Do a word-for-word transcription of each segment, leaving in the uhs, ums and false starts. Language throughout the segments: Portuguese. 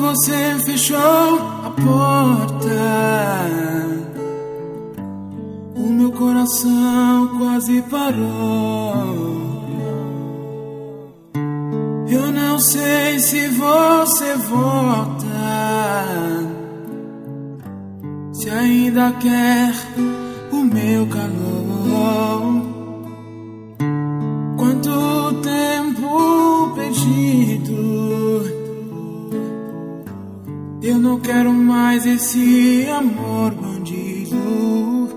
você fechou a porta, o meu coração quase parou. Eu não sei se você volta, se ainda quer o meu calor. Quanto tempo perdido, eu não quero mais esse amor bandido.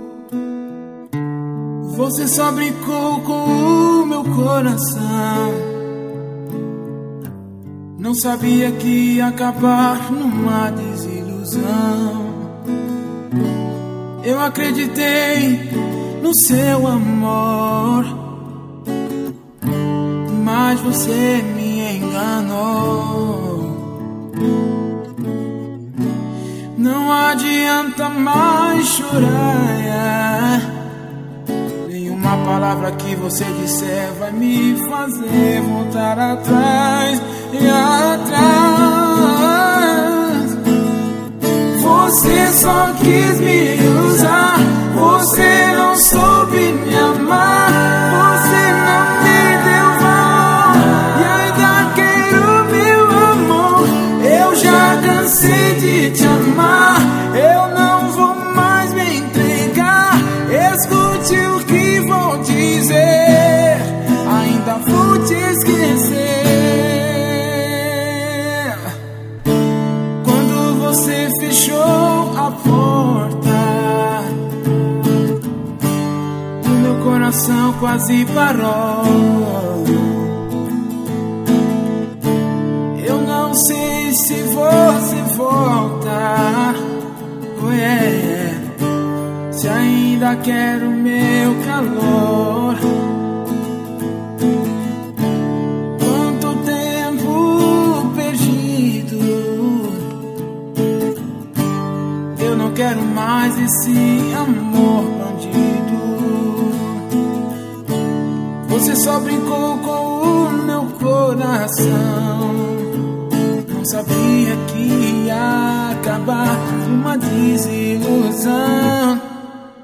Você só brincou com o meu coração, não sabia que ia acabar numa desilusão. Eu acreditei no seu amor, mas você me enganou. Não adianta mais chorar, nenhuma palavra que você disser vai me fazer voltar atrás e atrás. Você só quis me usar, você não soube me amar, você não me deu valor e ainda quero meu amor. Eu já cansei de te amar, eu não vou mais me entregar. Escute o que vou dizer, ainda vou te esquecer. Quando você fechou a porta, o meu coração quase parou. Eu não sei se você volta, oh yeah, se ainda quer o meu calor. Quanto tempo perdido, eu não quero mais esse amor bandido. Você só brincou com o meu coração, não sabia que ia acabar numa desilusão.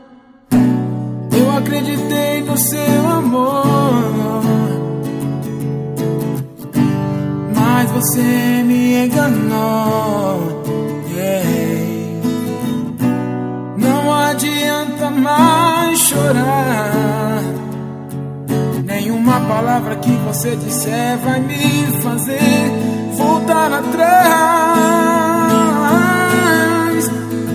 Eu acreditei no seu amor, mas você me enganou. Yeah. Não adianta mais chorar, nenhuma palavra que você disser vai me fazer voltar atrás.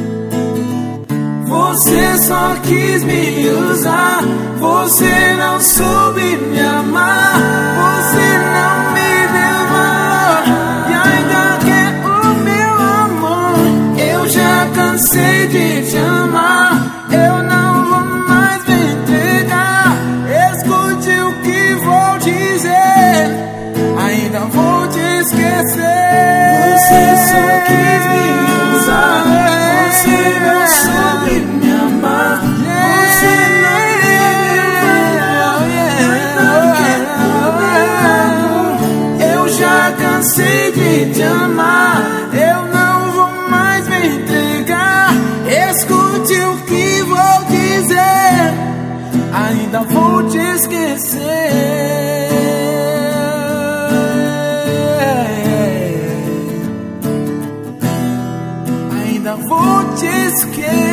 Você só quis me usar, você não soube me amar, você não me deu valor e ainda quer o meu amor. Eu já cansei de te amar, eu não vou mais me entregar. Escute o que vou dizer, ainda vou te esquecer. Você só quis me usar, você não soube me amar, você não me deu valor. Eu já cansei de te amar, eu não vou mais me entregar. Escute o que vou dizer, ainda vou te esquecer. Ainda vou te esquecer.